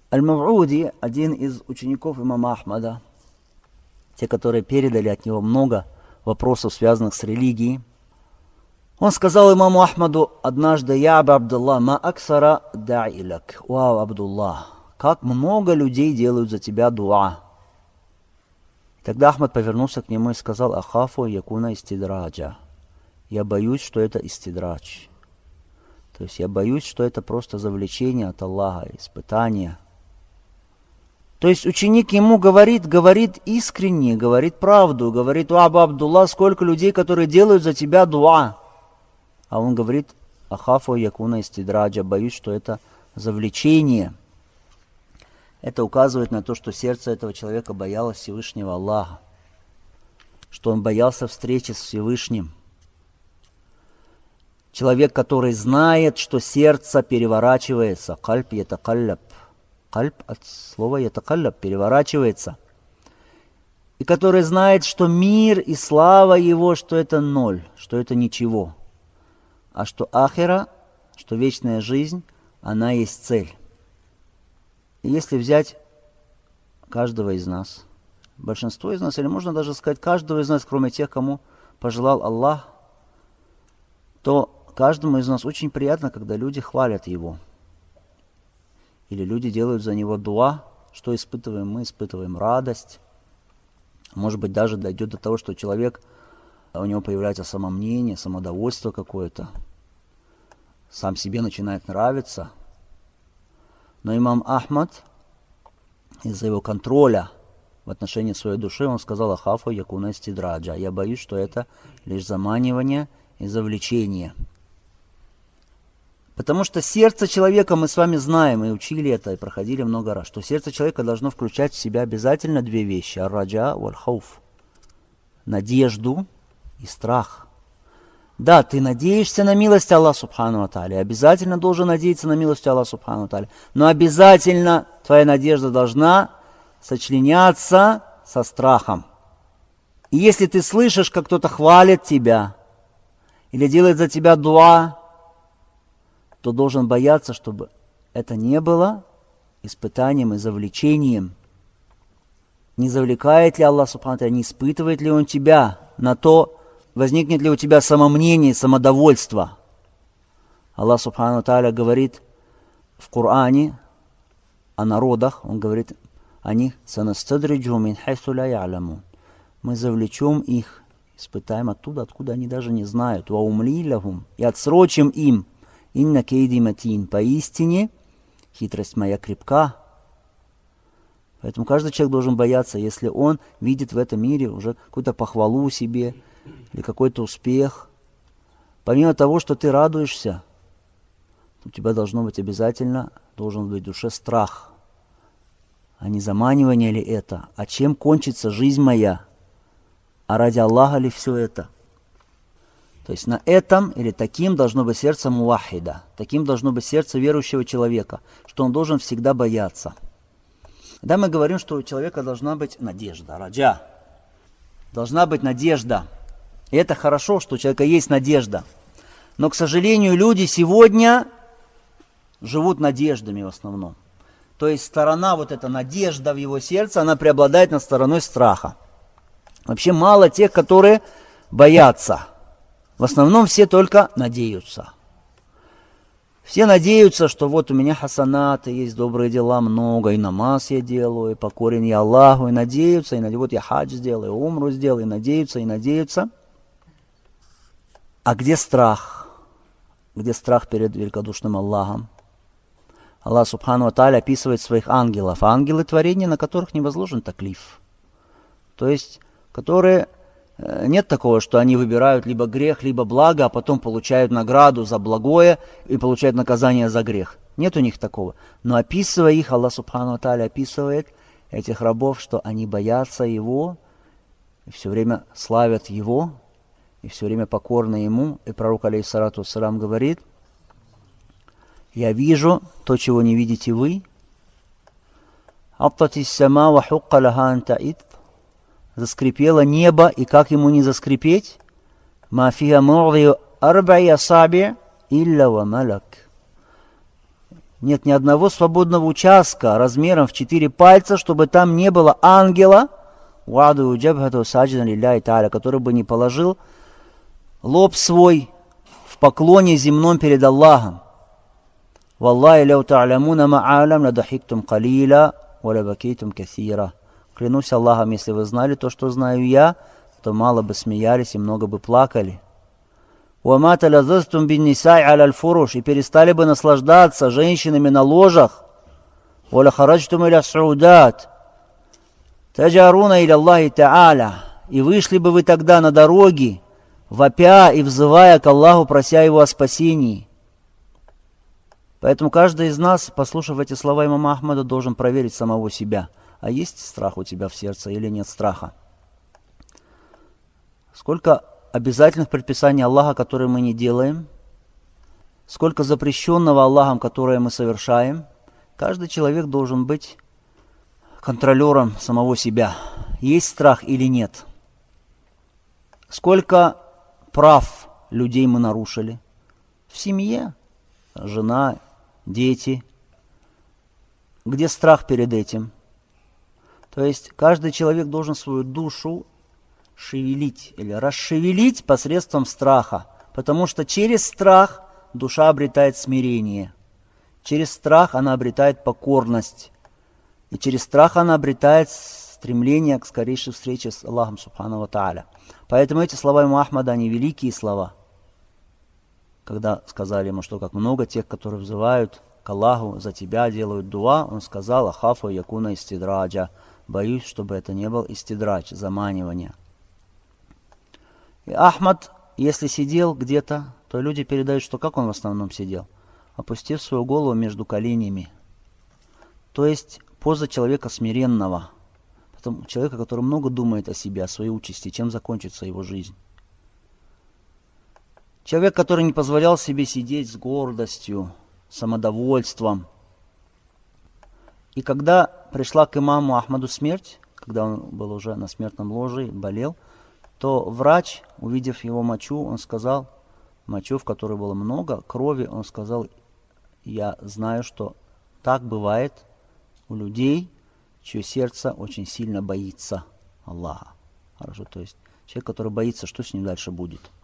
Аль-Мав'уди, один из учеников имама Ахмада, те, которые передали от него много вопросов, связанных с религией, он сказал имаму Ахмаду однажды: «Я Аба Абдуллах, ма аксара да'иляк». «Вау, Абдуллах, как много людей делают за тебя дуа». Тогда Ахмад повернулся к нему и сказал: «Ахафу якуна истидраджа». Я боюсь, что это истидрадж. То есть я боюсь, что это просто завлечение от Аллаха, испытание. То есть ученик ему говорит искренне, говорит правду, говорит: «О, Аба Абдуллах, сколько людей, которые делают за тебя дуа». А он говорит: «Ахафу якуна истидраджа», боюсь, что это завлечение. Это указывает на то, что сердце этого человека боялось Всевышнего Аллаха, что он боялся встречи с Всевышним. Человек, который знает, что сердце переворачивается, кальб ятакаллаб, кальб от слова ятакаллаб, переворачивается, и который знает, что мир и слава его, что это ноль, что это ничего, а что ахира, что вечная жизнь, она есть цель. И если взять каждого из нас, большинство из нас, или можно даже сказать каждого из нас, кроме тех, кому пожелал Аллах, то каждому из нас очень приятно, когда люди хвалят его. Или люди делают за него дуа. Что испытываем мы? Испытываем радость. Может быть, даже дойдет до того, что человек, у него появляется самомнение, самодовольство какое-то. Сам себе начинает нравиться. Но имам Ахмад, из-за его контроля в отношении своей души, он сказал: «Ахафу якуна истидраджа». Я боюсь, что это лишь заманивание и завлечение. Потому что сердце человека, мы с вами знаем, и учили это, и проходили много раз, что сердце человека должно включать в себя обязательно две вещи: ар-раджа валь-хауф. Надежду и страх. Да, ты надеешься на милость Аллаха Субхану ва Тааля, обязательно должен надеяться на милость Аллаха Субхану ва Тааля, но обязательно твоя надежда должна сочленяться со страхом. И если ты слышишь, как кто-то хвалит тебя или делает за тебя дуа, то должен бояться, чтобы это не было испытанием и завлечением. Не завлекает ли Аллах Субхану ва Тааля, не испытывает ли Он тебя на то, возникнет ли у тебя самомнение, самодовольство. Аллах Субхану ва Тааля говорит в Коране о народах, Он говорит о них: «Санастадриджу мин хайсу ля я'ламун». Мы завлечем их, испытаем оттуда, откуда они даже не знают. «Ва умли лахум», и отсрочим им. «Инна кейди матин», поистине хитрость моя крепка. Поэтому каждый человек должен бояться, если он видит в этом мире уже какую-то похвалу себе или какой-то успех. Помимо того, что ты радуешься, у тебя должен быть в душе страх. А не заманивание ли это? А чем кончится жизнь моя? А ради Аллаха ли все это? То есть на этом или таким должно быть сердце мувахида, таким должно быть сердце верующего человека, что он должен всегда бояться. Когда мы говорим, что у человека должна быть надежда, раджа, должна быть надежда. И это хорошо, что у человека есть надежда. Но, к сожалению, люди сегодня живут надеждами в основном. То есть сторона, вот эта надежда в его сердце, она преобладает над стороной страха. Вообще мало тех, которые боятся. В основном все только надеются. Все надеются, что вот у меня хасанаты, есть добрые дела много, и намаз я делаю, и покорен я Аллаху, и надеются, и вот я хадж сделаю, и умру сделаю, и надеются, и надеются. А где страх? Где страх перед великодушным Аллахом? Аллах Субхану ва Тааля описывает своих ангелов. Ангелы — творения, на которых не возложен таклиф. То есть, которые... Нет такого, что они выбирают либо грех, либо благо, а потом получают награду за благое и получают наказание за грех. Нет у них такого. Но описывая их, Аллах Субхану ва Тааля описывает этих рабов, что они боятся Его, и все время славят Его, и все время покорны Ему. И пророк, алейхиссалату вассалям, говорит: «Я вижу то, чего не видите вы». «Аптатис сама ва хукка лаха ан та'ид». Заскрипело небо, и как ему не заскрипеть? «Ма фиха мурдию арбаи асаби илля ва малак». Нет ни одного свободного участка размером в 4 пальца, чтобы там не было ангела, который бы не положил лоб свой в поклоне земном перед Аллахом. Валлахи ляу та'лямуна ма'алям ладахиктум калиля валабакейтум каthира. Клянусь Аллахом, если вы знали то, что знаю я, то мало бы смеялись и много бы плакали. وَمَا تَلَذَّذْتُمْ بِالنِّسَاءِ عَلَى الْفُرُشِ и перестали бы наслаждаться женщинами на ложах. وَلَخَرَجْتُمْ إِلَى الصُّعُودَاتِ تَجَارُونَ إِلَى اللَّهِ تَعَالَى и вышли бы вы тогда на дороги, вопя и взывая к Аллаху, прося Его о спасении. Поэтому каждый из нас, послушав эти слова имама Ахмада, должен проверить самого себя. А есть страх у тебя в сердце или нет страха? Сколько обязательных предписаний Аллаха, которые мы не делаем, сколько запрещенного Аллахом, которое мы совершаем. Каждый человек должен быть контролером самого себя. Есть страх или нет? Сколько прав людей мы нарушили? В семье, жена, дети. Где страх перед этим? То есть каждый человек должен свою душу шевелить или расшевелить посредством страха, потому что через страх душа обретает смирение, через страх она обретает покорность, и через страх она обретает стремление к скорейшей встрече с Аллахом Субхану ва Тааля. Поэтому эти слова имама Ахмада, они великие слова. Когда сказали ему, что как много тех, которые взывают к Аллаху, за тебя делают дуа, он сказал: ахафу якуна истидраджа, боюсь, чтобы это не был истидрадж, заманивание. И Ахмад, если сидел где-то, то люди передают, что как он в основном сидел? Опустив свою голову между коленями. То есть поза человека смиренного. Потом человека, который много думает о себе, о своей участи, чем закончится его жизнь. Человек, который не позволял себе сидеть с гордостью, самодовольством. И когда пришла к имаму Ахмаду смерть, когда он был уже на смертном ложе, болел, то врач, увидев его мочу, он сказал, мочу, в которой было много крови, он сказал: я знаю, что так бывает у людей, чье сердце очень сильно боится Аллаха. Хорошо, то есть человек, который боится, что с ним дальше будет.